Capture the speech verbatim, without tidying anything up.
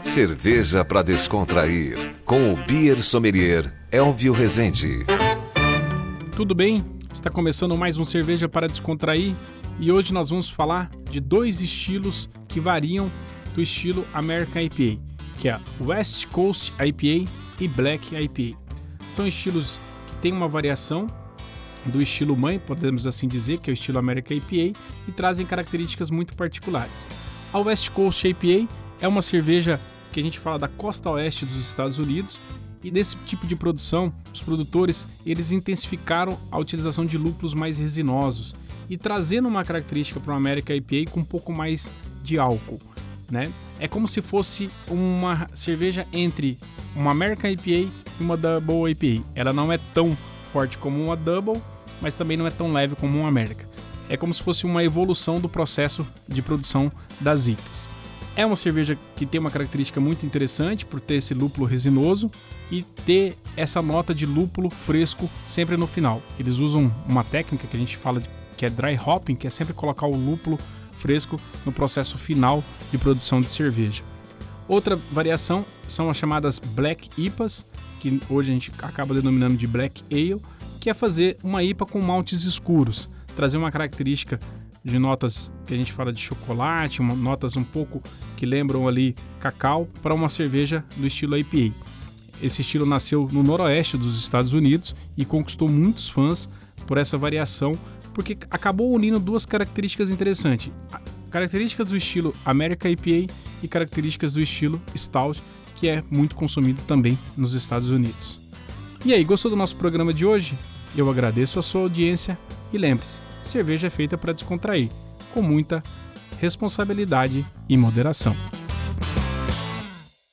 Cerveja para descontrair, com o Beer Sommelier Elvio Rezende. Tudo bem? Está começando mais um Cerveja para Descontrair e hoje nós vamos falar de dois estilos que variam do estilo American I P A, que é West Coast I P A e Black I P A. São estilos que têm uma variação do estilo mãe, podemos assim dizer, que é o estilo American I P A, e trazem características muito particulares. A West Coast I P A é uma cerveja que a gente fala da costa oeste dos Estados Unidos, e nesse tipo de produção, os produtores eles intensificaram a utilização de lúpulos mais resinosos e trazendo uma característica para o American I P A com um pouco mais de álcool, né? É como se fosse uma cerveja entre uma American I P A e uma Double I P A. Ela não é tão forte como uma Double, mas também não é tão leve como uma American. É como se fosse uma evolução do processo de produção das I P As. É uma cerveja que tem uma característica muito interessante por ter esse lúpulo resinoso e ter essa nota de lúpulo fresco sempre no final. Eles usam uma técnica que a gente fala de, que é dry hopping, que é sempre colocar o lúpulo fresco no processo final de produção de cerveja. Outra variação são as chamadas Black I P As, que hoje a gente acaba denominando de Black Ale, que é fazer uma I P A com maltes escuros, trazer uma característica de notas que a gente fala de chocolate, uma, notas um pouco que lembram ali cacau, para uma cerveja do estilo I P A. Esse estilo nasceu no noroeste dos Estados Unidos e conquistou muitos fãs por essa variação, porque acabou unindo duas características interessantes. Características do estilo American I P A e características do estilo Stout, que é muito consumido também nos Estados Unidos. E aí, gostou do nosso programa de hoje? Eu agradeço a sua audiência e lembre-se, cerveja é feita para descontrair, com muita responsabilidade e moderação.